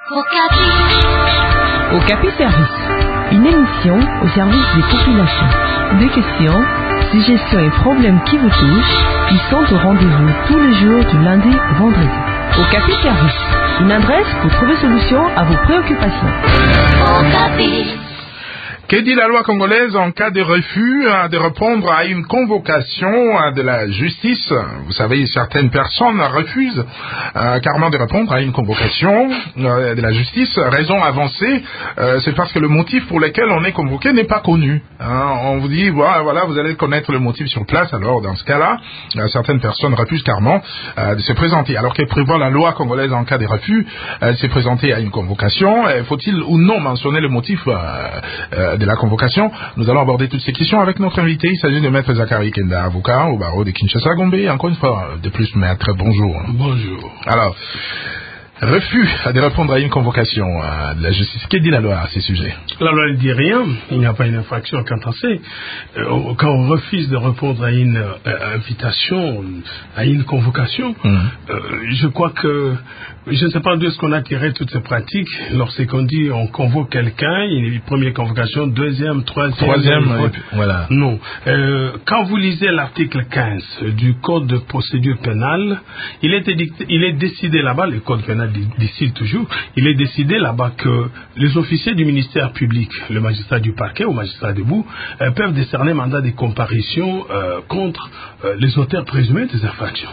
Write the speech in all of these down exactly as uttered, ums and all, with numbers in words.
Okapi Service, une émission au service des populations. Des questions, suggestions et problèmes qui vous touchent, ils sont au rendez-vous tous les jours du lundi au vendredi. Okapi Service, une adresse pour trouver solution à vos préoccupations. Okapi. Que dit la loi congolaise en cas de refus de répondre à une convocation de la justice? Vous savez, certaines personnes refusent euh, carrément de répondre à une convocation euh, de la justice. Raison avancée, euh, c'est parce que le motif pour lequel on est convoqué n'est pas connu. Hein, on vous dit, voilà, voilà, vous allez connaître le motif sur place. Alors, dans ce cas-là, euh, certaines personnes refusent carrément euh, de se présenter. Alors qu'elle prévoit la loi congolaise en cas de refus, elle euh, s'est présentée à une convocation. Euh, faut-il ou non mentionner le motif euh, euh, de la convocation? Nous allons aborder toutes ces questions avec notre invité. Il s'agit de Maître Zakari Kenda, avocat au barreau de Kinshasa-Gombe. Encore une fois, de plus, Maître, bonjour. Bonjour. Alors, refus de répondre à une convocation de la justice. Que dit la loi à ces sujets? La loi ne dit rien. Il n'y a pas une infraction quand on sait. Euh, quand on refuse de répondre à une euh, invitation, à une convocation, mmh. euh, je crois que je ne sais pas d'où est-ce qu'on a tiré toutes ces pratiques. Lorsqu'on dit on convoque quelqu'un, il y a une première convocation, deuxième, troisième. Troisième, et puis, voilà. Non. Euh, quand vous lisez l'article quinze du Code de procédure pénale, il est, édicté, il est décidé là-bas, le Code pénal décide toujours, il est décidé là-bas que les officiers du ministère public, le magistrat du parquet ou magistrat debout, euh, peuvent décerner mandat de comparution euh, contre euh, les auteurs présumés des infractions.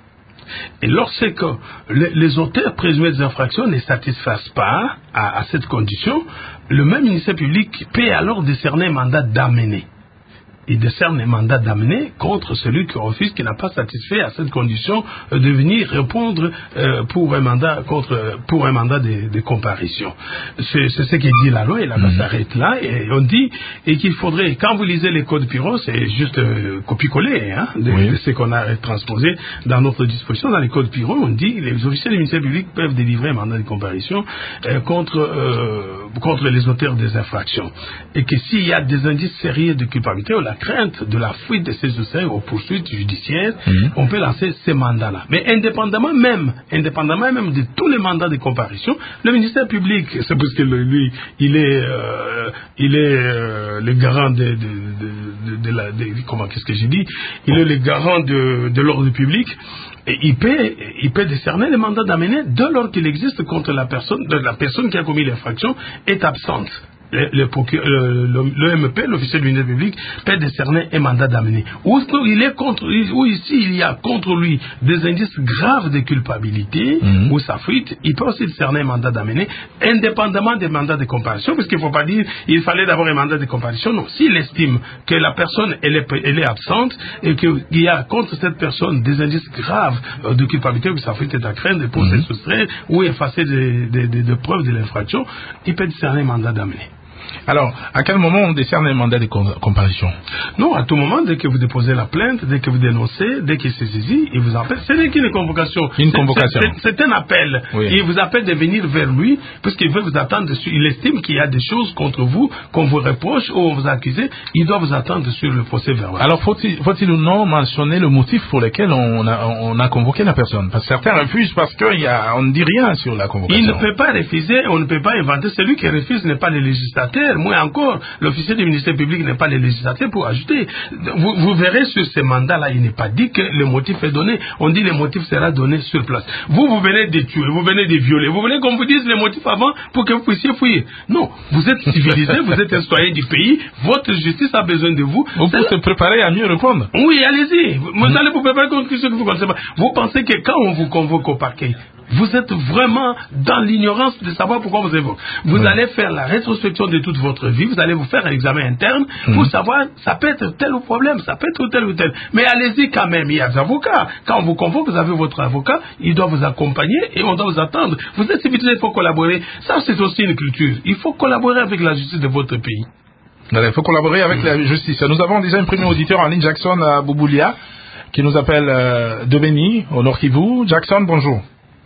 Et lorsque les, les auteurs présumés des infractions ne satisfassent pas à, à cette condition, le même ministère public peut alors décerner un mandat d'amener. Il décerne un mandat d'amener contre celui qui refuse, qui n'a pas satisfait à cette condition euh, de venir répondre euh, pour un mandat contre pour un mandat de, de comparution. C'est, c'est ce que dit la loi et la loi mmh. s'arrête là et on dit et qu'il faudrait, quand vous lisez les codes Piro, c'est juste euh, copier-coller hein, de, oui. de ce qu'on a transposé dans notre disposition. Dans les codes Piro, on dit les officiers du ministère public peuvent délivrer un mandat de comparution euh, contre euh, contre les auteurs des infractions et que s'il y a des indices sérieux de culpabilité ou la crainte de la fuite de ces dossiers aux poursuites judiciaires, mmh. on peut lancer ces mandats-là. Mais indépendamment même, indépendamment même de tous les mandats de comparution, le ministère public, c'est parce que lui, il est, euh, il est euh, le garant de, de, de, de, de la, de, comment qu'est-ce que j'ai dit, il est le garant de, de l'ordre public. Et il peut, il peut décerner les mandats d'amener dès lors qu'il existe contre la personne, la personne qui a commis l'infraction est absente. Le, le, le, le, le M P, l'officier du ministère public, peut décerner un mandat d'amener. Ou il est contre, ou ici il y a contre lui des indices graves de culpabilité, mmh. ou sa fuite, il peut aussi décerner un mandat d'amener, indépendamment des mandats de comparution, parce qu'il ne faut pas dire il fallait d'abord un mandat de comparution. Non, s'il estime que la personne elle est, elle est absente et qu'il y a contre cette personne des indices graves de culpabilité, ou sa fuite est à craindre pour mmh. se soustraire ou effacer des, des, des, des preuves de l'infraction, il peut décerner un mandat d'amener. Alors, à quel moment on décerne un mandat de comparution? Non, à tout moment, dès que vous déposez la plainte, dès que vous dénoncez, dès qu'il se saisit, il vous appelle. Ce n'est qu'une convocation. Une convocation. C'est, c'est, c'est un appel. Oui. Il vous appelle de venir vers lui, puisqu'il veut vous attendre dessus. Il estime qu'il y a des choses contre vous, qu'on vous reproche ou on vous accuse. Il doit vous attendre sur le procès verbal. Alors, faut-il, faut-il ou non mentionner le motif pour lequel on a, on a convoqué la personne? Parce que certains refusent parce qu'on ne dit rien sur la convocation. Il ne peut pas refuser, on ne peut pas inventer. Celui qui refuse n'est pas le législateur. Moi encore, l'officier du ministère public n'est pas le législateur pour ajouter. Vous, vous verrez sur ce mandat-là, il n'est pas dit que le motif est donné. On dit que le motif sera donné sur place. Vous, vous venez de tuer, vous venez de violer. Vous voulez qu'on vous dise le motif avant pour que vous puissiez fuir. Non, vous êtes civilisé, vous êtes un citoyen du pays, votre justice a besoin de vous. Vous pouvez se préparer à mieux répondre. Oui, allez-y. Vous mmh. allez vous préparer contre ce que vous ne connaissez pas. Vous pensez que quand on vous convoque au parquet, vous êtes vraiment dans l'ignorance de savoir pourquoi vous évoquez. Vous oui. allez faire la rétrospection de toute votre vie, vous allez vous faire un examen interne mmh. pour savoir, ça peut être tel ou problème, ça peut être tel ou tel. Mais allez-y quand même, il y a des avocats. Quand on vous convoque, vous avez votre avocat, il doit vous accompagner et on doit vous attendre. Vous êtes civilisé, il faut collaborer. Ça, c'est aussi une culture. Il faut collaborer avec la justice de votre pays. Il faut collaborer avec mmh. la justice. Nous avons déjà un premier auditeur en ligne, Jackson à Bouboulia, qui nous appelle euh, de Béni, au Nord Kivu. Jackson, bonjour.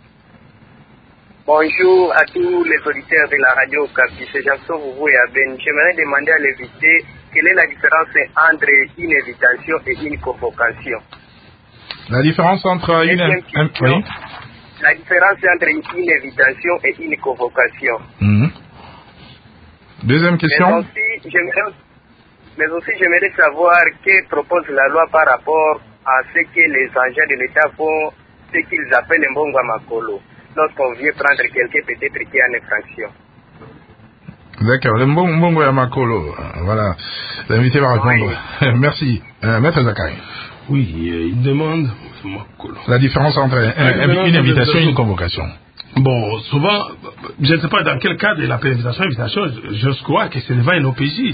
Bonjour à tous les auditeurs de la radio Okapi, c'est Jackson Boubou et Aben. J'aimerais demander à l'invité quelle est la différence entre une invitation et une convocation. La différence entre une... Deuxième question, oui. la différence entre une invitation et une convocation. Mmh. Deuxième question. Mais aussi, j'aimerais, mais aussi, j'aimerais savoir que propose la loi par rapport à ce que les agents de l'État font, ce qu'ils appellent un mbongo makolo, lorsqu'on vient prendre quelqu'un peut-être qui est en infraction. D'accord, le mbongo ya makolo. Voilà, l'invité va répondre. Oui. Merci. Euh, Maître Zakari. Oui, il demande la différence entre un, une, une invitation et une convocation. Bon, souvent, je ne sais pas dans quel cadre la présentation invitation, je crois que c'est devant un O P J.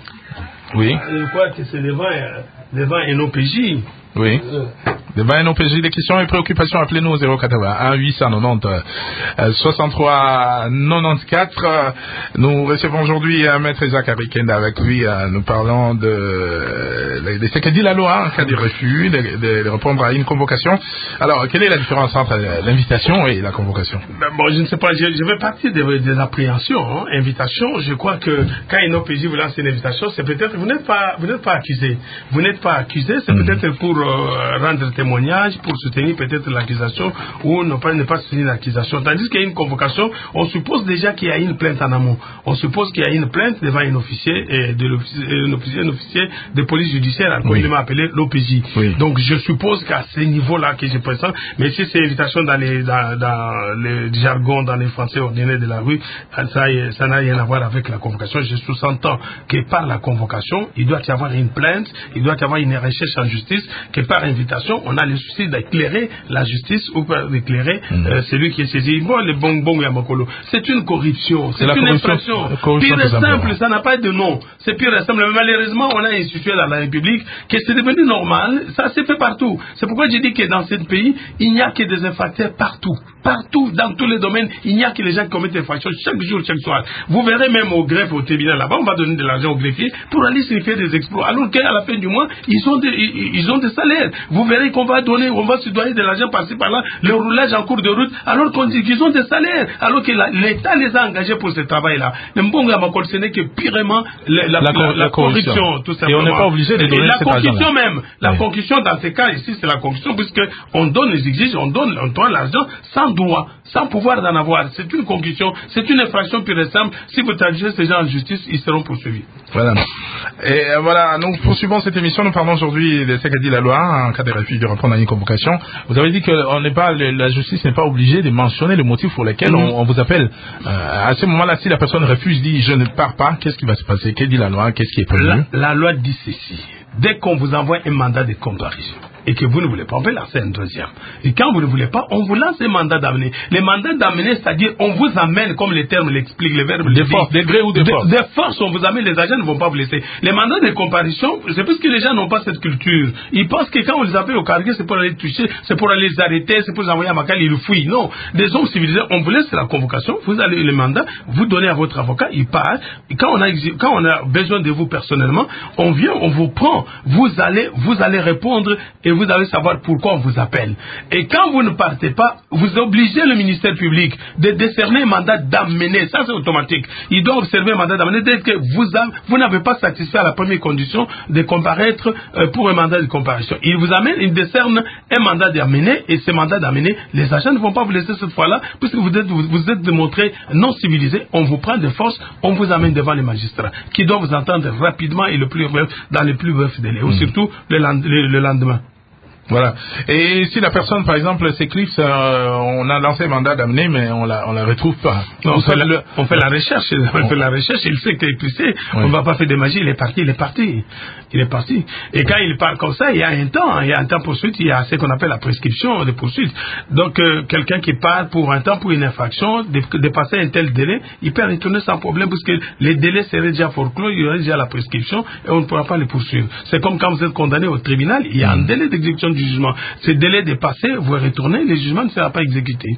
Oui. Je crois que c'est devant, devant un O P J. Oui. Euh. Devant un O P J, des questions et préoccupations, appelez-nous au zéro quatre-vingt-un huit cent quatre-vingt-dix soixante-trois quatre-vingt-quatorze. Nous recevons aujourd'hui euh, Maître Zakari Kenda. Avec lui, euh, nous parlons de, de, de ce que dit la loi en cas de refus, de, de, de répondre à une convocation. Alors, quelle est la différence entre l'invitation et la convocation? Ben bon, je ne sais pas, je, je vais partir des, des appréhensions. Hein. Invitation, je crois que quand un O P J vous lance une invitation, c'est peut-être, vous n'êtes pas, vous n'êtes pas accusé. Vous n'êtes pas accusé, c'est mmh. peut-être pour euh, rendre témoignage, pour soutenir peut-être l'accusation ou ne pas, ne pas soutenir l'accusation. Tandis qu'il y a une convocation, on suppose déjà qu'il y a une plainte en amont. On suppose qu'il y a une plainte devant un officier et de l'officier, un officier, un officier de police judiciaire, comme il m'a appelé l'O P J. Oui. Donc je suppose qu'à ce niveau-là que je présente, mais si c'est invitation dans les dans, dans le jargon, dans les français ordinaires de la rue, ça, ça n'a rien à voir avec la convocation. Je sous-entends que par la convocation, il doit y avoir une plainte, il doit y avoir une recherche en justice, que par invitation, on a le souci d'éclairer la justice ou d'éclairer mmh. euh, celui qui est saisi. Bon, le bon bon Yamakolo, c'est une corruption, c'est une infraction. Pire et simple, ça n'a pas de nom. C'est pire et simple. Mais malheureusement, on a institué dans la République que c'est devenu normal. Ça s'est fait partout. C'est pourquoi je dis que dans ce pays, il n'y a que des infracteurs partout. Partout, dans tous les domaines, il n'y a que les gens qui commettent des infractions chaque jour, chaque soir. Vous verrez même au greffe, au tribunal là-bas, on va donner de l'argent au greffier pour aller signifier des exploits. Alors qu'à la fin du mois, ils ont des, ils, ils ont des salaires. Vous verrez qu'on va donner, on va se donner de l'argent par-ci par-là, le roulage en cours de route, alors qu'on dit qu'ils ont des salaires, alors que l'État les a engagés pour ce travail-là. Le Mbonga Makol, ce n'est que purement la, la, la, la, la corruption, corruption, tout simplement. Et on n'est pas obligé de donner la cet concussion même, la oui. concussion dans ces cas ici, c'est la concussion, puisque on donne les exigences, on donne, on donne l'argent sans droit, sans pouvoir d'en avoir. C'est une concussion, c'est une infraction pure et simple. Si vous traduisez ces gens en justice, ils seront poursuivis. Voilà. Et euh, voilà, nous poursuivons cette émission. Nous parlons aujourd'hui de ce qu'a dit la loi en cas de refus de répondre à une convocation. Vous avez dit que on n'est pas, la justice n'est pas obligée de mentionner le motif pour lequel mmh. on, on vous appelle. Euh, à ce moment-là, si la personne refuse, dit je ne pars pas, qu'est-ce qui va se passer? Qu'est-ce dit la loi? Qu'est-ce qui est prévu? La, la loi dit ceci. Dès qu'on vous envoie un mandat de comparution et que vous ne voulez pas, on peut lancer un deuxième. Et quand vous ne voulez pas, on vous lance un mandat d'amener. Le mandat d'amener, c'est-à-dire on vous amène, comme les termes l'expliquent, les verbes de force, de gré ou de, de force. De force, on vous amène, les agents ne vont pas vous laisser. Les mandats de comparution, c'est parce que les gens n'ont pas cette culture. Ils pensent que quand on les appelle au cargué, c'est pour aller toucher, c'est pour aller les arrêter, c'est pour les envoyer à Makali, ils le fouillent. Non. Des hommes civilisés, on vous laisse la convocation, vous allez le mandat, vous donnez à votre avocat, il part. Et quand on a, quand on a besoin de vous personnellement, on vient, on vous prend. Vous allez, vous allez répondre et vous allez savoir pourquoi on vous appelle. Et quand vous ne partez pas, vous obligez le ministère public de décerner un mandat d'amener. Ça, c'est automatique. Il doit observer un mandat d'amener dès que vous, vous n'avez pas satisfait à la première condition de comparaître euh, pour un mandat de comparution. Il vous amène, il décerne un mandat d'amener et ce mandat d'amener, les agents ne vont pas vous laisser cette fois-là puisque vous êtes, vous, vous êtes démontré non civilisé. On vous prend de force, on vous amène devant les magistrats qui doivent vous entendre rapidement et le plus bref, dans les plus brefs délais. Ou surtout le, le, le lendemain. Voilà. Et si la personne, par exemple, s'éclipse, euh, on a lancé un mandat d'amener, mais on la, on la retrouve pas. Non, on, fait la, le... on fait la recherche, on oh. fait la recherche, il sait qu'il est éclipsé, oui. On va pas faire de magie, il est parti, il est parti. Il est parti. Et quand il part comme ça, il y a un temps, il y a un temps poursuite, il y a ce qu'on appelle la prescription de poursuite. Donc, euh, quelqu'un qui part pour un temps, pour une infraction, dépasser un tel délai, il peut retourner sans problème, parce que les délais seraient déjà forclos, il y aurait déjà la prescription, et on ne pourra pas les poursuivre. C'est comme quand vous êtes condamné au tribunal, il y a un délai d'exécution du jugement. Ce délai dépassé, vous retournez, le jugement ne sera pas exécuté.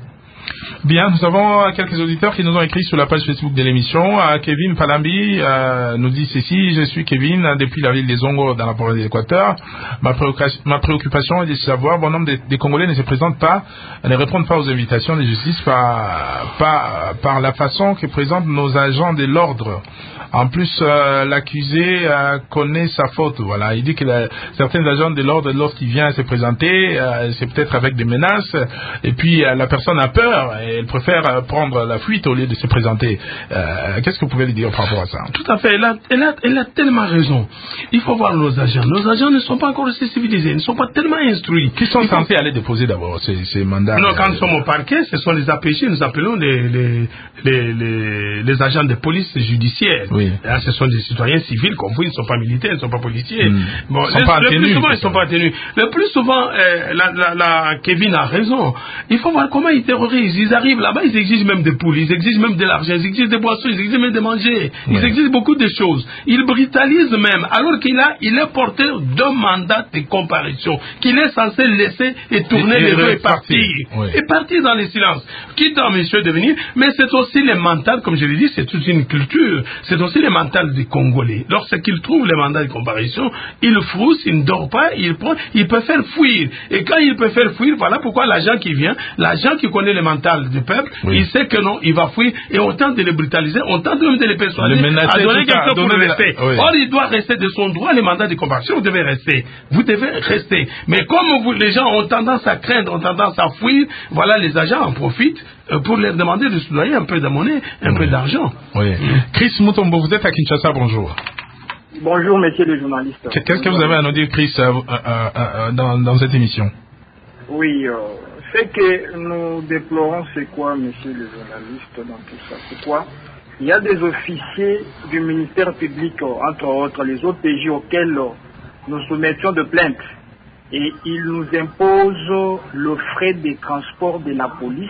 Bien, nous avons quelques auditeurs qui nous ont écrit sur la page Facebook de l'émission. Kevin Palambi euh, nous dit ceci: je suis Kevin depuis la ville des Zongo dans la province de l'Équateur. Ma, ma préoccupation est de savoir bon nombre des Congolais ne se présentent pas, ne répondent pas aux invitations de justice par, par, par la façon que présentent nos agents de l'ordre. En plus, euh, l'accusé euh, connaît sa faute. Voilà, il dit que la, certains agents de l'ordre, lorsqu'il vient se présenter, euh, c'est peut-être avec des menaces, et puis euh, la personne a peur et elle préfère euh, prendre la fuite au lieu de se présenter. Euh, qu'est-ce que vous pouvez lui dire par rapport à ça? Tout à fait. Elle a, elle a, elle a tellement raison. Il faut voir nos agents. Nos agents ne sont pas encore assez civilisés, ils ne sont pas tellement instruits. Qui sont il censés faut... aller déposer d'abord ces, ces mandats? Non, quand nous sommes au parquet, ce sont les A P J, nous appelons les, les, les, les, les agents de police judiciaire. Oui. Là, ce sont des citoyens civils, comme vous, ils ne sont pas militaires, ils ne sont pas policiers. Mmh. Bon, ils sont le, pas le atténus, plus souvent, ils ne sont pas atténus. Le plus souvent, euh, la, la, la, Kevin a raison. Il faut voir comment ils terrorisent. Ils arrivent là-bas, ils exigent même des poules, ils exigent même de l'argent, ils exigent des boissons, ils exigent même de manger. Ils ouais. exigent beaucoup de choses. Ils brutalisent même, alors qu'il a, il est porteur d'un mandat de comparution, qu'il est censé laisser et tourner et, les deux et partir. Ouais. Et partir dans le silence. Quitte à monsieur de venir, mais c'est aussi le mental, comme je l'ai dit, c'est toute une culture. C'est aussi le mental des Congolais. Lorsqu'il trouve les mandats de comparution, il frousse, il ne dort pas, il prend, il peut faire fuir. Et quand il peut faire fuir, voilà pourquoi l'agent qui vient, l'agent qui connaît le mental du peuple, oui. il sait que non, il va fuir, et on tente de le brutaliser, on tente même de le persuader le menacer, à donner quelque chose pour le rester. La... Oui. Or, il doit rester de son droit, les mandats de comparution, vous devez rester. Vous devez rester. Mais comme vous, les gens ont tendance à craindre, ont tendance à fuir, voilà, les agents en profitent pour leur demander de se doyer un peu de monnaie, un oui. peu d'argent. Oui. Chris Mutombo, vous êtes à Kinshasa, bonjour. Bonjour, monsieur le journaliste. Qu'est-ce que vous avez à nous dire, Chris, euh, euh, euh, dans, dans cette émission? Oui, euh, ce que nous déplorons, c'est quoi, monsieur le journaliste, dans tout ça? C'est quoi? Il y a des officiers du ministère public, entre autres les O P J auxquels nous soumettions de plaintes. Et ils nous imposent le frais de transport de la police.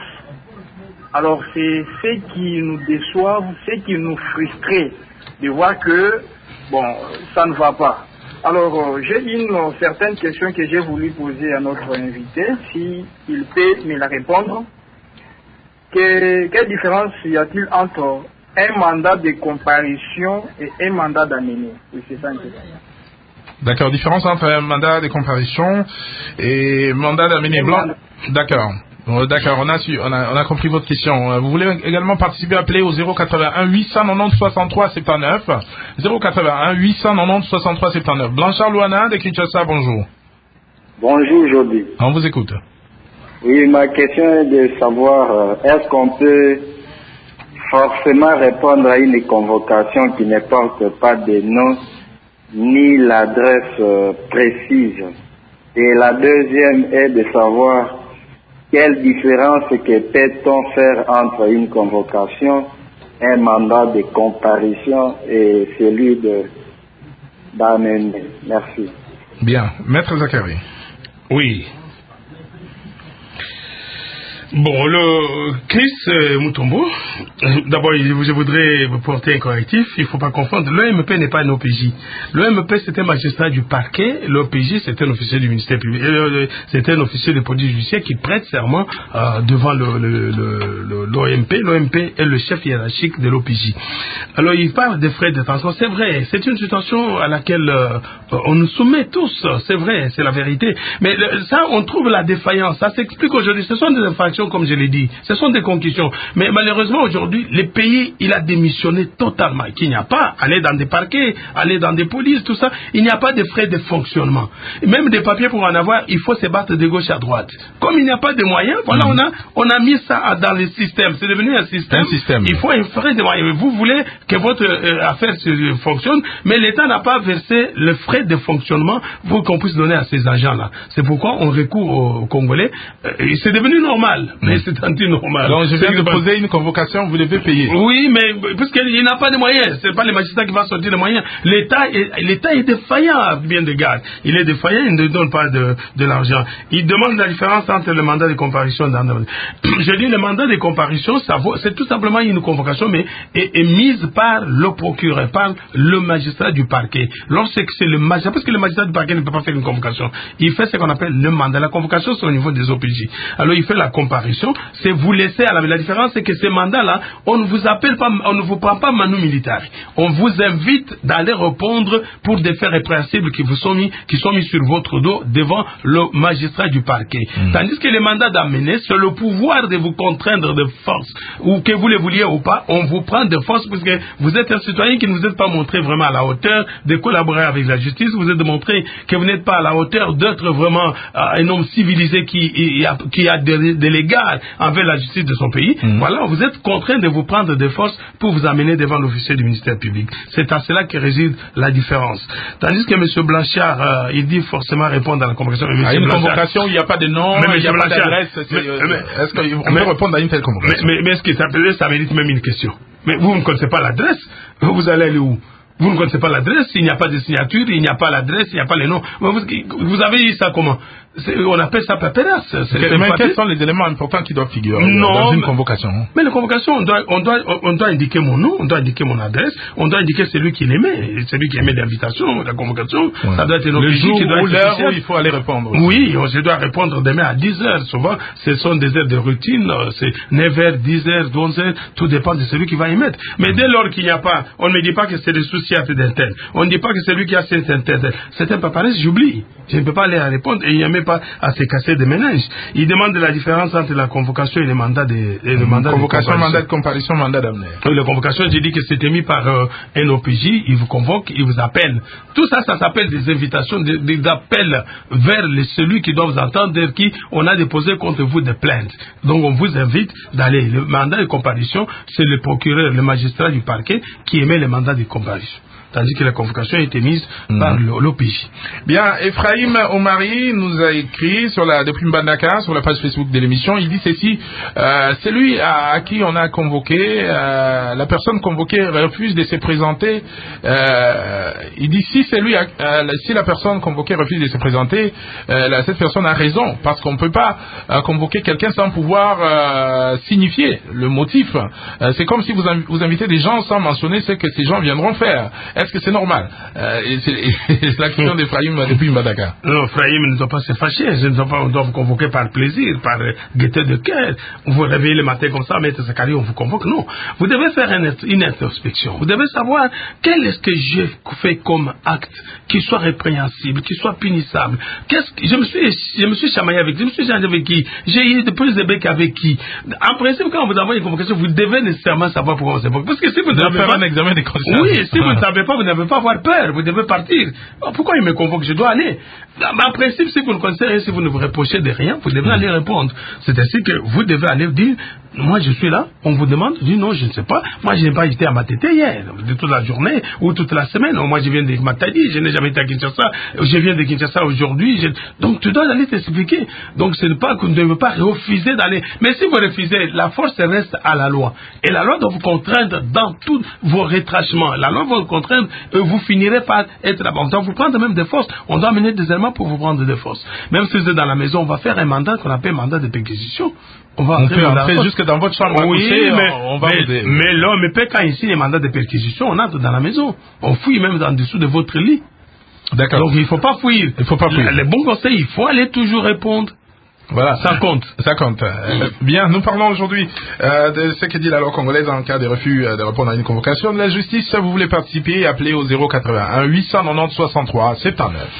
Alors c'est ce qui nous déçoit, ce qui nous frustrait de voir que, bon, ça ne va pas. Alors euh, j'ai une euh, certaine question que j'ai voulu poser à notre invité, si il peut me la répondre. Que, quelle différence y a-t-il entre un mandat de comparution et un mandat d'amener? Oui, c'est ça un peu. D'accord, différence entre un mandat de comparution et mandat d'amener blanc. D'accord. D'accord, on a, su, on, a, on a compris votre question. Vous voulez également participer, appeler au zéro quatre-vingt-un huit cent quatre-vingt-onze soixante-trois soixante-neuf. zéro quatre-vingt-un huit cent quatre-vingt-onze soixante-trois soixante-neuf. Blanchard Louana de Kinshasa, bonjour. Bonjour, Jody. On vous écoute. Oui, ma question est de savoir, est-ce qu'on peut forcément répondre à une convocation qui ne porte pas de nom ni l'adresse euh, précise? Et la deuxième est de savoir quelle différence que peut-on faire entre une convocation, un mandat de comparution et celui de d'amener. Merci. Bien. Maître Zakari. Oui. Bon, le Chris euh, Mutombo, d'abord, je voudrais vous porter un correctif. Il ne faut pas confondre. L'O M P n'est pas un O P J. L'O M P, c'est un magistrat du parquet. L'O P J, c'est un officier du ministère public. Euh, c'est un officier de police judiciaire qui prête serment euh, devant le, le, le, l'O M P. L'O M P est le chef hiérarchique de l'O P J. Alors, il parle des frais de transport. C'est vrai, c'est une situation à laquelle euh, on nous soumet tous. C'est vrai, c'est la vérité. Mais le, ça, on trouve la défaillance. Ça s'explique aujourd'hui. Ce sont des infractions, comme je l'ai dit, ce sont des concussions. Mais malheureusement, aujourd'hui, le pays, il a démissionné totalement. Qu'il n'y a pas, aller dans des parquets, aller dans des polices, tout ça, il n'y a pas de frais de fonctionnement. Et même des papiers pour en avoir, il faut se battre de gauche à droite. Comme il n'y a pas de moyens, voilà, mmh. on a, on a mis ça dans le système. C'est devenu un système. Un système. Il faut un frais de moyens. Vous voulez que votre euh, affaire se, fonctionne, mais l'État n'a pas versé le frais de fonctionnement pour qu'on puisse donner à ces agents-là. C'est pourquoi on recourt aux Congolais. Euh, c'est devenu normal. Mmh. Mais c'est anti-normal. Donc je viens de poser une convocation, vous devez payer. Oui, mais puisqu'il n'a pas de moyens, c'est pas le magistrat qui va sortir les moyens. L'État est, l'État est défaillant, bien de garde. Il est défaillant, il ne donne pas de, de l'argent. Il demande la différence entre le mandat de comparution dans le... Je dis le mandat de comparution, ça vaut, c'est tout simplement une convocation, mais est, est mise par le procureur, par le magistrat du parquet. Lorsque c'est le magistrat, parce que le magistrat du parquet ne peut pas faire une convocation, il fait ce qu'on appelle le mandat. La convocation, c'est au niveau des O P J. Alors il fait la comparution. comparution, c'est vous laisser à la, la différence, c'est que ces mandats-là, on ne vous appelle pas, on ne vous prend pas manu militaire. On vous invite d'aller répondre pour des faits répréhensibles qui vous sont mis, qui sont mis sur votre dos devant le magistrat du parquet. Mmh. Tandis que les mandats d'amener, c'est le pouvoir de vous contraindre de force, ou que vous le vouliez ou pas, on vous prend de force parce que vous êtes un citoyen qui ne vous êtes pas montré vraiment à la hauteur de collaborer avec la justice, vous êtes montré que vous n'êtes pas à la hauteur d'être vraiment euh, un homme civilisé qui, qui a de, de l'égard envers la justice de son pays. Mmh. Voilà, vous êtes contraint de vous prendre de force pour vous amener devant l'officier du ministère public. C'est à cela que réside la différence. Tandis que M. Blanchard, euh, il dit forcément répondre à la convocation. À une Blanchard, convocation, il n'y a pas de nom, mais il n'y a pas d'adresse. Est-ce qu'on peut répondre à une telle convocation? Mais, mais, mais est-ce que ça, ça mérite même une question? Mais vous ne connaissez pas l'adresse, vous allez aller où? Vous ne connaissez pas l'adresse, il n'y a pas de signature, il n'y a pas l'adresse, il n'y a pas les noms. Vous, vous avez eu ça comment? On appelle ça paperasse. Mais quels sont les éléments importants qui doivent figurer non, dans une mais, convocation? Mais la convocation, on doit, on, doit, on doit indiquer mon nom, on doit indiquer mon adresse, on doit indiquer celui qui l'émet, celui qui émet l'invitation, la convocation. Ouais. Ça doit être notre le jour qui doit ou être l'heure officiel. où il faut aller répondre. Aussi. Oui, je dois répondre demain à dix heures. Souvent, ce sont des heures de routine, c'est neuf heures, dix heures, onze heures, tout dépend de celui qui va émettre. Mais dès lors qu'il n'y a pas, on ne me dit pas que c'est des soucis d'internes. On ne dit pas que c'est lui qui a cette intérêt. C'est un paparazzi, j'oublie. Je ne peux pas aller à répondre et il n'y a même pas à se casser des ménages. Il demande la différence entre la convocation et le mandat de, et le mandat convocation, de mandat de comparution, mandat d'amener. Oui, la convocation, j'ai dit que c'était mis par euh, un O P J, il vous convoque, il vous appelle. Tout ça, ça s'appelle des invitations, des, des appels vers les, celui qui doit vous entendre, vers qui on a déposé contre vous des plaintes. Donc on vous invite d'aller. Le mandat de comparution, c'est le procureur, le magistrat du parquet qui émet le mandat de comparution. Tandis que la convocation a été mise mmh. par l'O P J. Bien, Ephraim Omari nous a écrit sur la, depuis Mbandaka, sur la page Facebook de l'émission, il dit ceci, euh, celui à, à qui on a convoqué, euh, la personne convoquée refuse de se présenter, euh, il dit si c'est lui, euh, si la personne convoquée refuse de se présenter, euh, cette personne a raison, parce qu'on ne peut pas euh, convoquer quelqu'un sans pouvoir euh, signifier le motif. Euh, c'est comme si vous, vous invitez des gens sans mentionner ce que ces gens viendront faire. Est-ce que c'est normal? euh, et c'est, et c'est la question d'Ephraim depuis Mbandaka. Non, Ephraim ne doit pas se fâcher. Je ne dois pas, on doit vous convoquer par plaisir, par euh, gaieté de cœur. Vous vous réveillez le matin comme ça, maître Zakari, on vous convoque. Non. Vous devez faire une, une introspection. Vous devez savoir quel est-ce que j'ai fait comme acte qui soit répréhensible, qui soit punissable. Qu'est-ce que, je me suis, je me suis chamaillé avec qui? Je me suis changé avec qui? J'ai eu de plus de bec avec qui? En principe, quand on vous envoie une convocation, vous devez nécessairement savoir pourquoi on s'invoque. Parce que si vous devez faire pas un examen de conscience. Oui, si vous ne savez pas, vous n'avez pas à avoir peur, vous devez partir. Pourquoi il me convoque? Je dois aller. En principe, si vous ne connaissez rien, si vous ne vous reprochez de rien, vous devez aller répondre. C'est ainsi que vous devez aller dire, moi je suis là, on vous demande, je dis non, je ne sais pas, moi je n'ai pas été à Matete hier, de toute la journée ou toute la semaine, moi je viens de Matadi, je n'ai jamais été à Kinshasa, je viens de Kinshasa aujourd'hui, je... donc tu dois aller t'expliquer. Donc ce n'est pas que vous ne devez pas refuser d'aller, mais si vous refusez, la force reste à la loi, et la loi doit vous contraindre dans tous vos retranchements, la loi va vous contraindre, et vous finirez par être là-bas. On doit vous prendre même des forces, on doit amener des éléments pour vous prendre des forces. Même si vous êtes dans la maison, on va faire un mandat qu'on appelle mandat de perquisition. On va on peut entrer jusque dans votre chambre à oui, coucher, mais, on, on va mais, vous... mais l'homme peut quand il signe un mandat de perquisition, on entre dans la maison. On fouille même en dessous de votre lit. D'accord. Donc il ne faut pas fouiller. Il faut pas fouiller. Les bons conseils, il faut aller toujours répondre. Voilà. Ça compte. Ça compte. Euh, bien, nous parlons aujourd'hui euh, de ce que dit la loi congolaise en cas de refus euh, de répondre à une convocation de la justice. Vous voulez participer, appelez au zéro quatre-vingt-un huit cent quatre-vingt-dix soixante-trois soixante-neuf.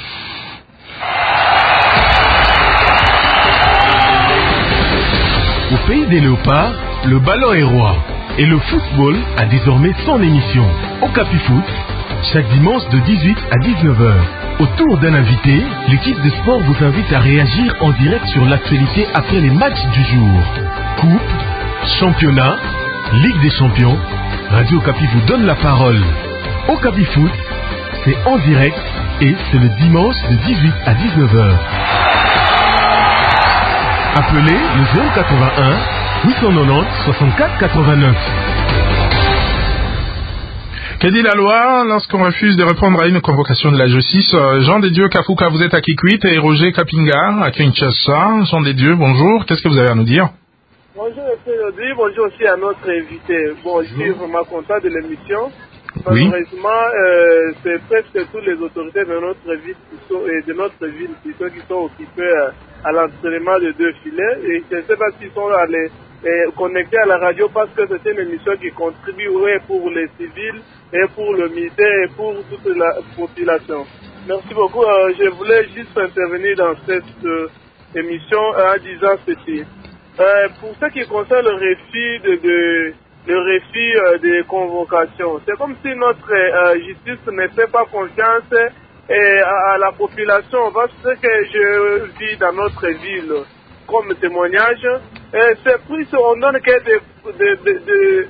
Au pays des léopards, le ballon est roi et le football a désormais son émission. Au Capifoot, chaque dimanche de dix-huit à dix-neuf heures. Autour d'un invité, l'équipe de sport vous invite à réagir en direct sur l'actualité après les matchs du jour. Coupe, championnat, Ligue des champions, Radio Capi vous donne la parole. Au Capifoot, c'est en direct et c'est le dimanche de dix-huit à dix-neuf heures. Appelez le zéro quatre-vingt-un huit cent quatre-vingt-dix soixante-quatre quatre-vingt-neuf. Que dit la loi lorsqu'on refuse de répondre à une convocation de la justice? Jean des Dieux Kafuka, vous êtes à Kikwit, et Roger Kapinga à Kinshasa. Jean des Dieux, bonjour. Qu'est-ce que vous avez à nous dire? Bonjour, M. Lodi. Bonjour aussi à notre invité. Bon, je suis vraiment content de l'émission. Oui. Malheureusement, euh, c'est presque toutes les autorités de notre ville qui sont, et de notre ville plutôt, qui sont occupées euh, à l'entraînement de deux filets. Et je ne sais pas s'ils sont allés, et connectés à la radio parce que c'est une émission qui contribuerait pour les civils et pour le militaire et pour toute la population. Merci beaucoup. Euh, je voulais juste intervenir dans cette euh, émission en disant ceci. Euh, pour ce qui concerne le refus de, de le refus euh, des convocations, c'est comme si notre euh, justice ne fait pas confiance et à, à la population. Parce que je vis dans notre ville comme témoignage, et c'est plus on donne que de, de, de, de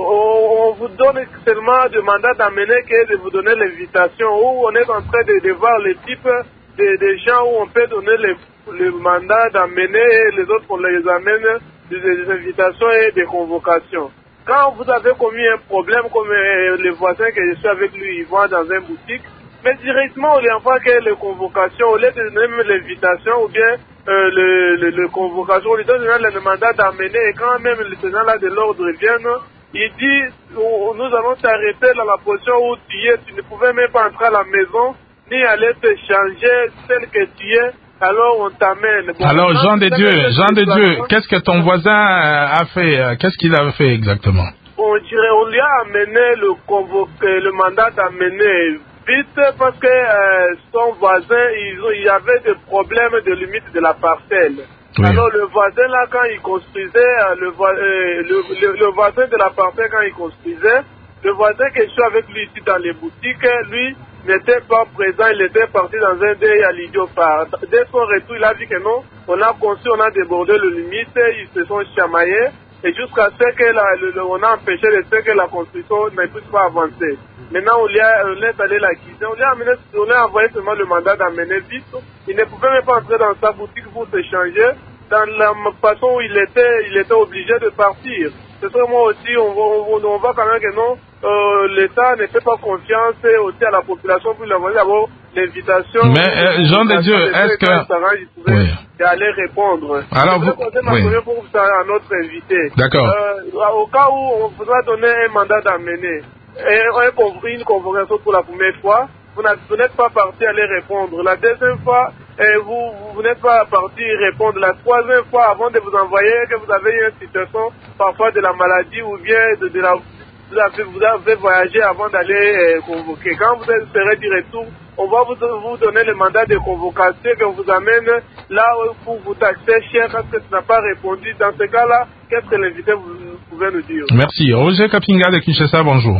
on vous donne seulement de mandat d'amener que de vous donner l'invitation, où on est en train de, de voir les types de, de gens où on peut donner le, le mandat d'amener et les autres on les amène des, des invitations et des convocations. Quand vous avez commis un problème comme euh, le voisin que je suis avec lui, il vend dans une boutique, mais directement on lui envoie que les convocations, au lieu de donner même l'invitation ou bien euh, le, le, le convocation, on lui donne le mandat d'amener et quand même les gens-là de l'ordre viennent, il dit, nous allons t'arrêter dans la position où tu es, tu ne pouvais même pas entrer à la maison, ni aller te changer tel que tu es, alors on t'amène. Bon, alors Jean de Dieu, Jean de Dieu, qu'est-ce que ton voisin a fait, qu'est-ce qu'il a fait exactement? On dirait, on lui a amené le, convoqué, le mandat d'amener vite parce que euh, son voisin, il, il avait des problèmes de limite de la parcelle. Oui. Alors le voisin là, quand il construisait, le, euh, le, le, le voisin de la parcelle quand il construisait, le voisin qui est avec lui ici dans les boutiques, lui n'était pas présent, il était parti dans un deuil à l'idiopard. Dès son retour, il a dit que non, on a construit, on a débordé le limite, ils se sont chamaillés, et jusqu'à ce que la, le, le, on a empêché de ce que la construction ne puisse pas avancer. Maintenant, on lui a, on laisse aller la cuisine, on lui a, amené, on lui a envoyé seulement le mandat d'amener vite. Il ne pouvait même pas entrer dans sa boutique pour s'échanger. Dans la façon où il était, il était obligé de partir. C'est ça, moi aussi, on, on, on voit quand même que non, euh, l'État ne fait pas confiance aussi à la population pour lui envoyer d'abord l'invitation. Mais euh, Jean de Dieu, est-ce que... Oui. Aller répondre. Alors, vous... oui. Pour vous à notre invité. D'accord. Euh, au cas où on voudra donner un mandat d'amener, et on a compris une convocation pour la première fois, vous n'êtes pas parti aller répondre. La deuxième fois, et vous, vous n'êtes pas parti répondre. La troisième fois, avant de vous envoyer, que vous avez eu une situation parfois de la maladie ou bien de, de la, vous, avez, vous avez voyagé avant d'aller euh, convoquer. Quand vous serez du retour, on va vous, vous donner le mandat de convocation qu'on vous amène là pour vous taxer cher parce que tu n'as pas répondu. Dans ce cas-là, qu'est-ce que l'invité vous, vous pouvez nous dire? Merci. Roger Kapinga de Kinshasa, bonjour.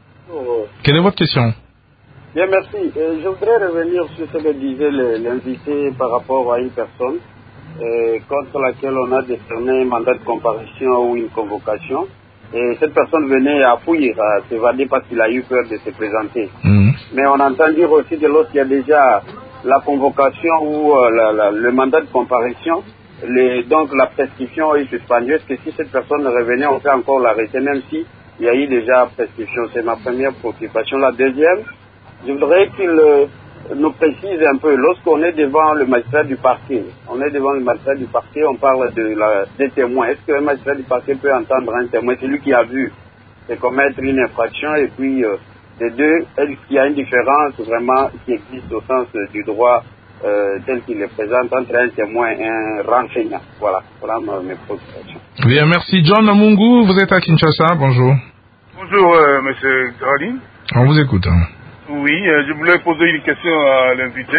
Oh. Quelle est votre question? Bien, merci. Euh, je voudrais revenir sur ce que disait l'invité par rapport à une personne euh, contre laquelle on a décerné un mandat de comparution ou une convocation. Et cette personne venait à fuir, à s'évader parce qu'il a eu peur de se présenter. Mmh. Mais on entend dire aussi que lorsqu'il y a déjà la convocation ou euh, la, la, le mandat de comparution, les, donc la prescription est suspendue. Est-ce que si cette personne revenait, on peut encore l'arrêter, même si il y a eu déjà prescription? C'est ma première préoccupation. La deuxième, je voudrais qu'il euh, nous précise un peu, lorsqu'on est devant le magistrat du parquet, on est devant le magistrat du parquet, on parle de la, des témoins. Est-ce qu'un magistrat du parquet peut entendre un témoin, celui qui a vu c'est commettre une infraction, et puis euh, les deux, est-ce qu'il y a une différence vraiment qui existe au sens euh, du droit euh, tel qu'il est présent entre un témoin et un renseignant? Voilà, voilà mes préoccupations. Bien, merci. John Mungu, vous êtes à Kinshasa, bonjour. Bonjour, euh, monsieur Graline. On vous écoute. Hein. Oui, euh, je voulais poser une question à l'invité.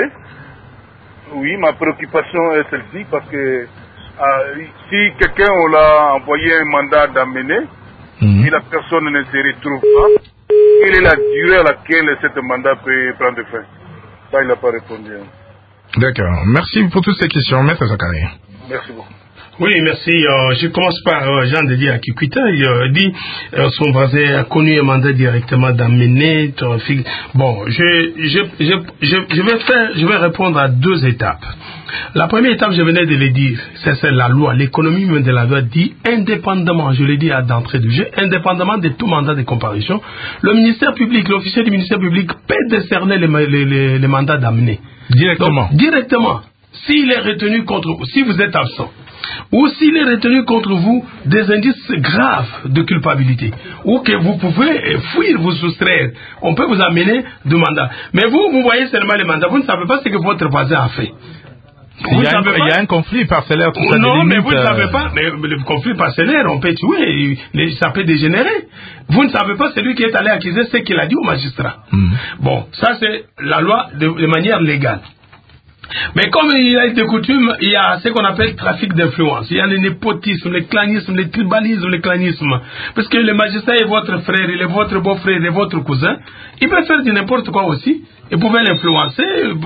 Oui, ma préoccupation est celle-ci parce que euh, si quelqu'un on l'a envoyé un mandat d'amener mmh. et la personne ne se retrouve pas, quelle est la durée à laquelle ce mandat peut prendre fin? Ça, il n'a pas répondu. D'accord. Merci pour toutes ces questions, Maître Zakari. Merci beaucoup. Oui, merci. Euh, je commence par euh, Jean de Dieu à Kikwita. Il euh, dit euh, son voisin a connu un mandat directement d'amener. Bon, je, je, je, je, je vais faire, je vais répondre à deux étapes. La première étape, je venais de le dire, c'est celle la loi. L'économie même de la loi dit indépendamment, je l'ai dit à d'entrée de jeu, indépendamment de tout mandat de comparution, le ministère public, l'officier du ministère public peut décerner les, les, les, les mandats d'amener. Directement. Donc, directement. S'il est retenu contre vous, si vous êtes absent, ou s'il est retenu contre vous des indices graves de culpabilité, ou que vous pouvez fuir, vous soustraire, on peut vous amener du mandat. Mais vous, vous voyez seulement les mandats, vous ne savez pas ce que votre voisin a fait. Il y, a un, il y a un conflit parcellaire, tout ça. Non, mais vous ne euh... savez pas. Mais le conflit parcellaire, on peut tuer, ça peut dégénérer. Vous ne savez pas celui qui est allé accuser ce qu'il a dit au magistrat. Mm. Bon, ça c'est la loi de, de manière légale. Mais comme il a été coutume, il y a ce qu'on appelle trafic d'influence. Il y a le népotisme, le clanisme, le tribalisme, le clanisme. Parce que le magistrat est votre frère, il est votre beau-frère, il est votre cousin. Il peut faire du n'importe quoi aussi. Et vous pouvez l'influencer,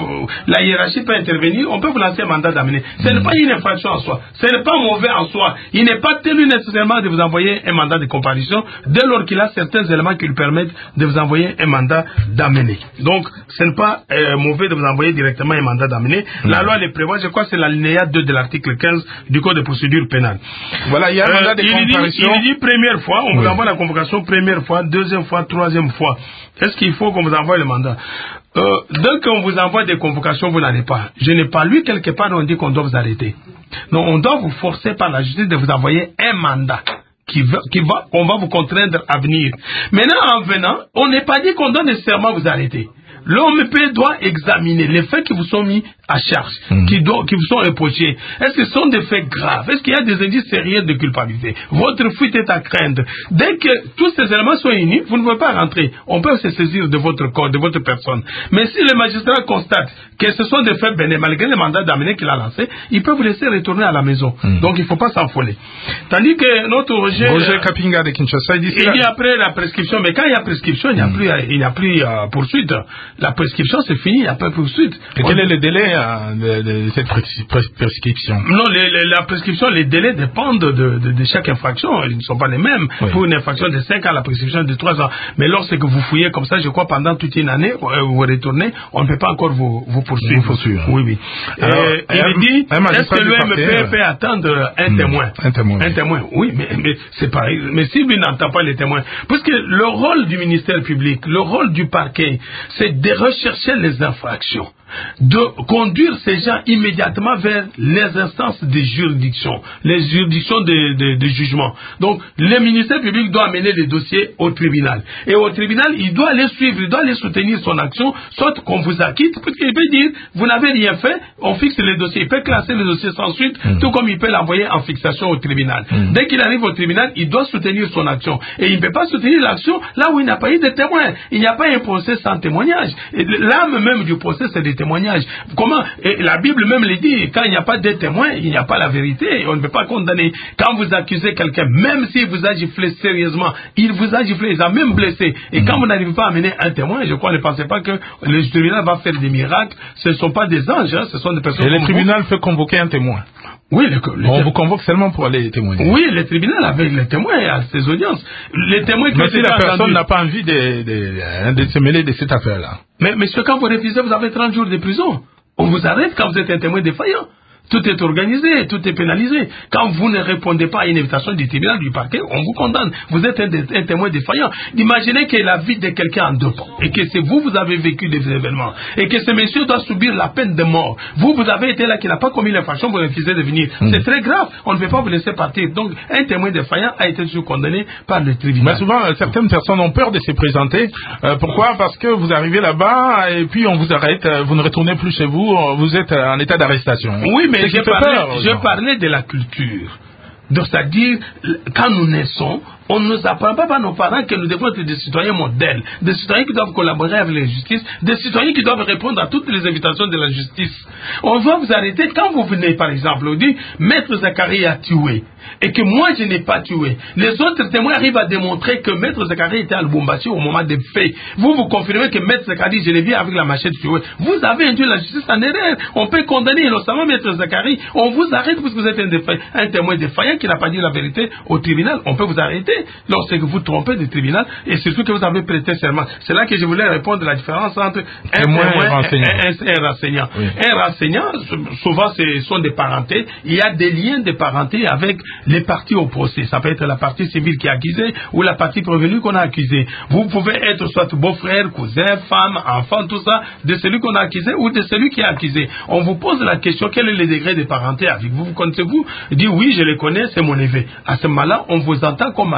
la hiérarchie peut intervenir, on peut vous lancer un mandat d'amener. Ce n'est pas une infraction en soi, ce n'est pas mauvais en soi. Il n'est pas tenu nécessairement de vous envoyer un mandat de comparution dès lors qu'il a certains éléments qui lui permettent de vous envoyer un mandat d'amener. Donc, ce n'est pas euh, mauvais de vous envoyer directement un mandat d'amener. Mmh. La loi le prévoit, je crois que c'est l'alinéa deux de l'article quinze du Code de procédure pénale. Voilà, il y a un mandat de euh, comparution. Il dit, il dit première fois, on oui. vous envoie la convocation première fois, deuxième fois, troisième fois. Est-ce qu'il faut qu'on vous envoie le mandat? Euh, dès qu'on vous envoie des convocations, vous n'allez pas. Je n'ai pas lu quelque part où on dit qu'on doit vous arrêter. Non, on doit vous forcer par la justice de vous envoyer un mandat qui va, qui va, on va vous contraindre à venir. Maintenant, en venant, on n'est pas dit qu'on doit nécessairement vous arrêter. L'O M P doit examiner les faits qui vous sont mis à charge, mmh. qui, do, qui vous sont reprochés. Est-ce que ce sont des faits graves? Est-ce qu'il y a des indices sérieux de culpabilité? Votre fuite est à craindre. Dès que tous ces éléments sont unis, vous ne pouvez pas rentrer. On peut se saisir de votre corps, de votre personne. Mais si le magistrat constate que ce sont des faits bénéfiques, malgré le mandat d'amener qu'il a lancé, il peut vous laisser retourner à la maison. Mmh. Donc il ne faut pas s'enfoler. Tandis que notre Roger... Roger euh, Kapinga de Kinshasa, il dit... Il dit après la prescription, mais quand il y a prescription, il n'y a, mmh. plus, il n'y a plus euh, poursuite. La prescription, c'est fini, il n'y a pas de poursuite. Et quel est le délai euh, de, de cette prescription? Non, les, les, la prescription, les délais dépendent de, de, de chaque infraction. Ils ne sont pas les mêmes. Oui. Pour une infraction de cinq ans, la prescription est de trois ans. Mais lorsque vous fouillez comme ça, je crois, pendant toute une année, vous retournez, on ne peut pas encore vous, vous poursuivre. Vous poursuivre. Oui, oui. Alors, et, il un, dit, est-ce que l'O M P peut attendre un mmh, témoin? Un témoin. Un témoin, oui, mais, mais c'est pareil. Mais si lui n'entend pas les témoins, parce que le rôle du ministère public, le rôle du parquet, c'est de rechercher les infractions, de conduire ces gens immédiatement vers les instances de juridiction, les juridictions de, de, de jugement. Donc, le ministère public doit amener les dossiers au tribunal. Et au tribunal, il doit les suivre, il doit les soutenir son action, soit qu'on vous acquitte, parce qu'il peut dire, vous n'avez rien fait, on fixe les dossiers. Il peut classer les dossiers sans suite, mmh. tout comme il peut l'envoyer en fixation au tribunal. Mmh. Dès qu'il arrive au tribunal, il doit soutenir son action. Et il ne peut pas soutenir l'action là où il n'a pas eu de témoins. Il n'y a pas un procès sans témoignage. Et l'âme même du procès, c'est des témoignages. Comment? Et la Bible même le dit, quand il n'y a pas de témoins, il n'y a pas la vérité. On ne peut pas condamner. Quand vous accusez quelqu'un, même s'il vous a giflé sérieusement, il vous a giflé, il a même blessé. Et mmh. quand vous n'arrivez pas à amener un témoin, je crois, ne pensez pas que le tribunal va faire des miracles. Ce ne sont pas des anges, hein, ce sont des personnes. Et le tribunal peut convoquer un témoin. Oui, le, le on vous convoque seulement pour aller témoigner. Oui, le tribunal avec les témoins à ses audiences. Les témoins qui mais si la personne n'a pas envie de, de, de se mêler de cette affaire-là. Mais monsieur, quand vous refusez, vous avez trente jours de prison. On vous arrête quand vous êtes un témoin défaillant. Tout est organisé, tout est pénalisé. Quand vous ne répondez pas à une invitation du tribunal, du parquet, on vous condamne. Vous êtes un, un témoin défaillant. Imaginez que la vie de quelqu'un en dépend et que c'est vous, vous avez vécu des événements et que ce monsieur doit subir la peine de mort. Vous, vous avez été là, qui n'a pas commis l'infraction, vous refusez de venir. Mmh. C'est très grave. On ne peut pas vous laisser partir. Donc, un témoin défaillant a été condamné par le tribunal. Mais souvent, certaines personnes ont peur de se présenter. Euh, pourquoi? Parce que vous arrivez là-bas et puis on vous arrête, vous ne retournez plus chez vous, vous êtes en état d'arrestation. Oui, mais je parlais, je parlais de la culture. Donc, c'est-à-dire, quand nous naissons, on ne nous apprend pas par nos parents que nous devons être des citoyens modèles, des citoyens qui doivent collaborer avec la justice, des citoyens qui doivent répondre à toutes les invitations de la justice. On va vous arrêter quand vous venez, par exemple, on dit, Maître Zacharie a tué, et que moi je n'ai pas tué. Les autres témoins arrivent à démontrer que Maître Zacharie était à Lubumbashi au moment des faits. Vous, vous confirmez que Maître Zacharie, je l'ai vu avec la machette tuée. Vous avez induit la justice en erreur. On peut condamner innocemment Maître Zacharie. On vous arrête parce que vous êtes un, défa... un témoin défaillant qui n'a pas dit la vérité au tribunal. On peut vous arrêter lorsque vous trompez du tribunal et surtout que vous avez prêté serment. C'est là que je voulais répondre à la différence entre un témoin et un renseignant. Un, un, un renseignant. Oui. Un renseignant, souvent ce sont des parentés. Il y a des liens de parenté avec les parties au procès. Ça peut être la partie civile qui est accusée ou la partie prévenue qu'on a accusée. Vous pouvez être soit beau-frère, cousin, femme, enfant, tout ça, de celui qu'on a accusé ou de celui qui est accusé. On vous pose la question, quel est le degré de parenté avec vous? Vous connaissez-vous? Dit oui, je le connais, c'est mon neveu. À ce moment-là, on vous entend comme un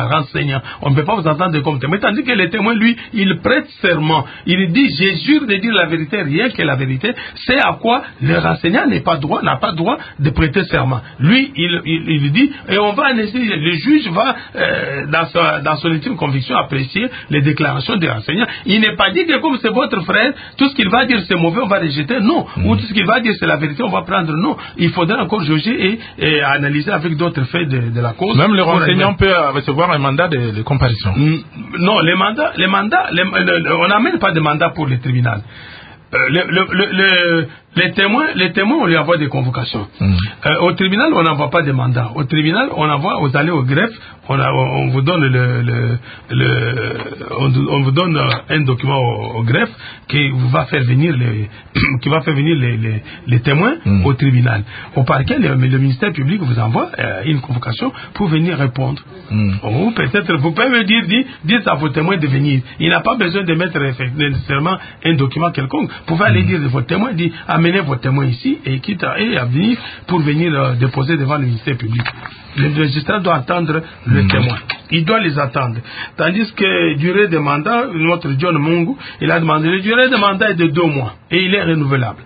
renseignant. On ne peut pas vous entendre comme témoin. Tandis que le témoin, lui, il prête serment. Il dit, je jure de dire la vérité, rien que la vérité. C'est à quoi le renseignant n'a pas droit, n'a pas droit de prêter serment. Lui, il, il, il dit, et on va analyser, le juge va, euh, dans, sa, dans son ultime conviction, apprécier les déclarations des renseignants. Il n'est pas dit que comme c'est votre frère, tout ce qu'il va dire c'est mauvais, on va rejeter, non. Mmh. Ou tout ce qu'il va dire c'est la vérité, on va prendre, non. Il faudra encore juger et, et analyser avec d'autres faits de, de la cause. Même le renseignant peut recevoir un mandat de, de comparution. Mmh. Non, les mandats, les mandats, les, le, on n'amène pas de mandat pour le tribunal. Euh, le, le, le, le, les témoins, les témoins, on lui envoie des convocations. Mmh. Euh, au tribunal, on n'envoie pas de mandat. Au tribunal, on envoie, vous allez au greffe, on, a, on vous donne le, le, le on, on vous donne un document au, au greffe qui va faire venir les, qui va faire venir les, les, les témoins mmh. au tribunal. Au parquet, le, le ministère public vous envoie euh, une convocation pour venir répondre. Mmh. Ou peut-être, vous pouvez me dire, dites, dites à vos témoins de venir. Il n'a pas besoin de mettre nécessairement un document quelconque. Vous pouvez aller mmh. dire de vos témoins, dire, amenez vos témoins ici et quitte à, et à venir pour venir euh, déposer devant le ministère public. Le magistrat doit attendre le mmh. témoin. Il doit les attendre. Tandis que durée de mandat, notre John Mungu, il a demandé, la durée de mandat est de deux mois et il est renouvelable.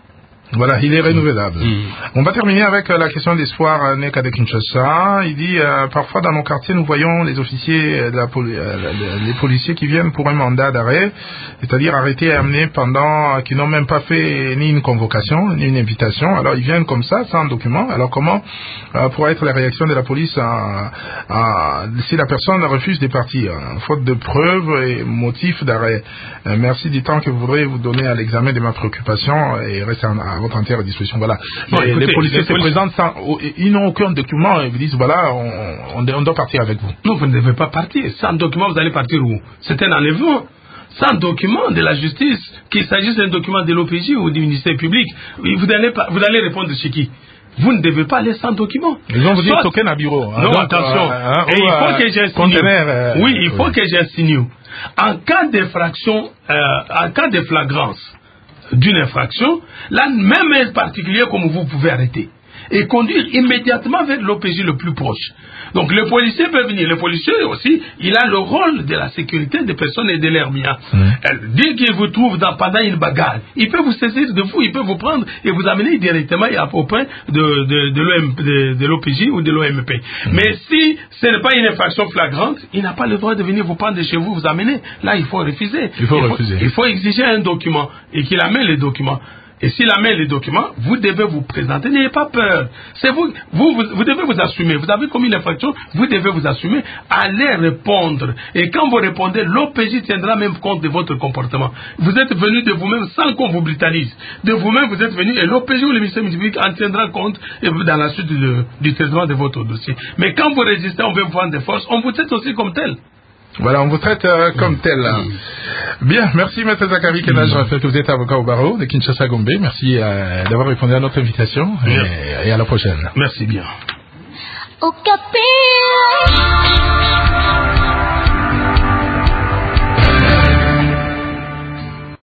Voilà, il est renouvelable. Mmh. On va terminer avec euh, la question d'Espoir Neka de Kinshasa. Il dit, euh, parfois dans nos quartiers, nous voyons les officiers, de la poli euh, les policiers qui viennent pour un mandat d'arrêt, c'est-à-dire arrêtés et amenés pendant, euh, qui n'ont même pas fait ni une convocation, ni une invitation. Alors ils viennent comme ça, sans document. Alors comment euh, pourrait être la réaction de la police à, à, si la personne refuse de partir, hein, faute de preuves et motifs d'arrêt? euh, Merci du temps que vous voudrez vous donner à l'examen de ma préoccupation et reste à votre entière disposition. Voilà. Bon, les, écoutez, les policiers les se polici... présentent sans, ils n'ont aucun document et vous disent voilà, on, on, on doit partir avec vous. Non, vous ne devez pas partir. Sans document, vous allez partir où? C'est un enlèvement. Sans document de la justice, qu'il s'agisse d'un document de l'O P J ou du ministère public, vous allez, vous allez répondre chez qui? Vous ne devez pas aller sans document. Ils vont vous dire token à bureau. Hein, non, donc, attention. Euh, hein, et il faut euh, que j'insinue. Euh, oui, il faut oui. que j'insinue. En cas d'infraction, euh, en cas de flagrance d'une infraction, là, même un particulier comme vous pouvez arrêter et conduire immédiatement vers l'O P J le plus proche. Donc le policier peut venir. Le policier aussi, il a le rôle de la sécurité des personnes et de leurs biens. Mmh. Dès qu'il vous trouve dans, pendant une bagarre, il peut vous saisir de vous, il peut vous prendre et vous amener directement au point de, de, de, de l'O P J ou de l'O M P. Mmh. Mais si ce n'est pas une infraction flagrante, il n'a pas le droit de venir vous prendre de chez vous, vous amener. Là, il faut refuser. Il faut il refuser. Faut, il faut exiger un document et qu'il amène les documents. Et s'il amène les documents, vous devez vous présenter. N'ayez pas peur. C'est vous, vous, vous, vous devez vous assumer. Vous avez commis une infraction, vous devez vous assumer. Allez répondre. Et quand vous répondez, l'O P J tiendra même compte de votre comportement. Vous êtes venu de vous-même sans qu'on vous brutalise. De vous-même, vous êtes venu et l'O P J ou le ministère public en tiendra compte dans la suite du, du traitement de votre dossier. Mais quand vous résistez, on veut vous prendre des forces, on vous traite aussi comme tel. Voilà, on vous traite euh, comme tel. Mmh. Bien, merci Maître Zakari Kena, je rappelle que vous êtes avocat au barreau de Kinshasa Gombe. Merci euh, d'avoir répondu à notre invitation et, et à la prochaine. Merci bien. Au Capi.